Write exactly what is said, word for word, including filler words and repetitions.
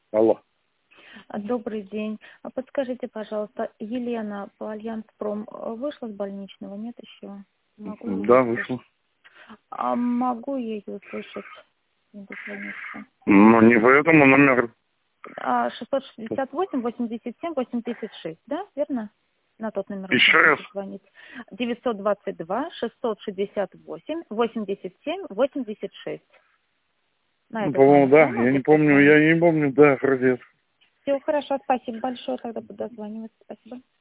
Алло. Добрый день. А подскажите, пожалуйста, Елена по Альянс-Пром вышла с больничного? Нет еще? Могу ее Да, услышать? вышел. А могу ее услышать? Не дозвониться. Но не по этому номеру. А, шестьсот шестьдесят восемь восемьдесят семь восемьдесят шесть, да? Верно? На тот номер Еще можно раз. позвонить. девятьсот двадцать два шестьсот шестьдесят восемь восемьдесят семь восемьдесят шесть. На Ну, этот по-моему, номер, да. да, Я не могу помню, позвонить? я не помню, да, вроде. Все хорошо, спасибо большое, тогда буду дозваниваться. Спасибо.